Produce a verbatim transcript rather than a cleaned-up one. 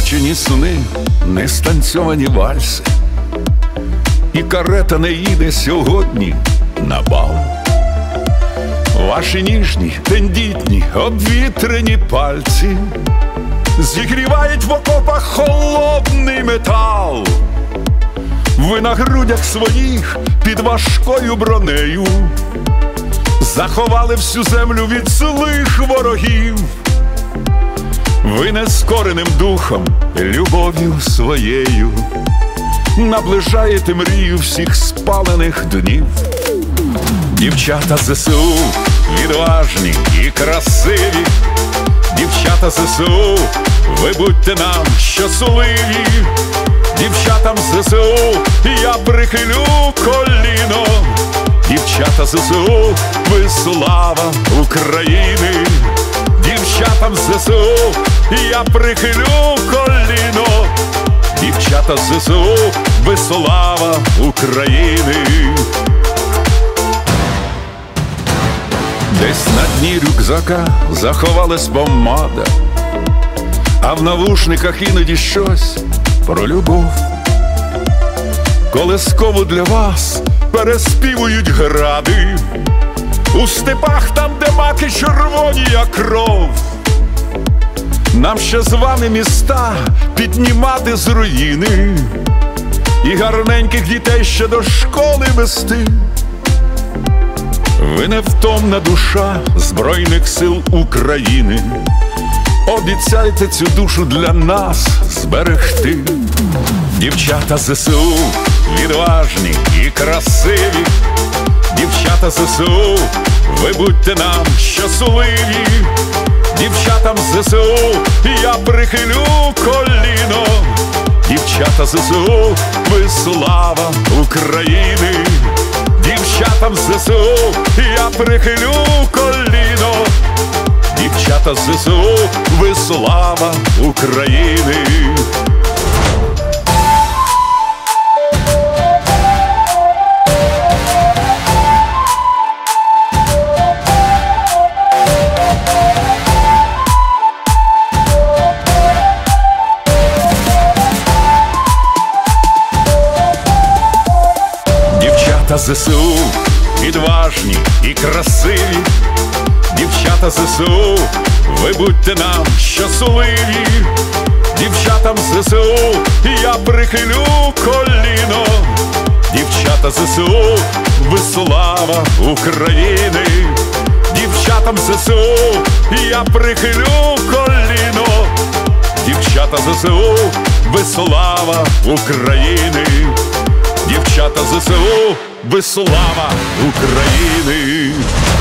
бачені сни, не станцьовані вальси, і карета не їде сьогодні на бал. Ваші ніжні, тендітні, обвітрені пальці зігрівають в окопах холодний метал. Ви на грудях своїх під важкою бронею заховали всю землю від злих ворогів. Ви нескореним духом, любов'ю своєю наближаєте мрію всіх спалених днів. Дівчата ЗСУ відважні і красиві, дівчата ЗСУ, ви будьте нам щасливі. Дівчатам ЗСУ я прихилю коліно, дівчата ЗСУ, ви слава України. Дівчатам ЗСУ я прихилю коліно, дівчата ЗСУ, ви слава України. Десь на дні рюкзака заховалась помада, а в навушниках іноді щось про любов. Колискову для вас переспівують гради у степах, там, де маки червоні, як кров. Нам ще з вами міста піднімати з руїни і гарненьких дітей ще до школи вести. Ви невтомна душа Збройних сил України, обіцяйте цю душу для нас зберегти. Дівчата ЗСУ відважні і красиві, дівчата ЗСУ, ви будьте нам щасливі. Дівчатам ЗСУ я прихилю коліно, дівчата ЗСУ, ви слава України. Дівчатам ЗСУ я прихилю коліно, дівчата ЗСУ, ви слава України. Дівчата ЗСУ відважні і красиві, дівчата ЗСУ, ви будьте нам щасливі. Дівчатам ЗСУ я прихилю коліно, дівчата ЗСУ, ви слава України. Дівчатам ЗСУ я прихилю коліно, дівчата ЗСУ, ви слава України. Дівчата ЗСУ, ви слава України!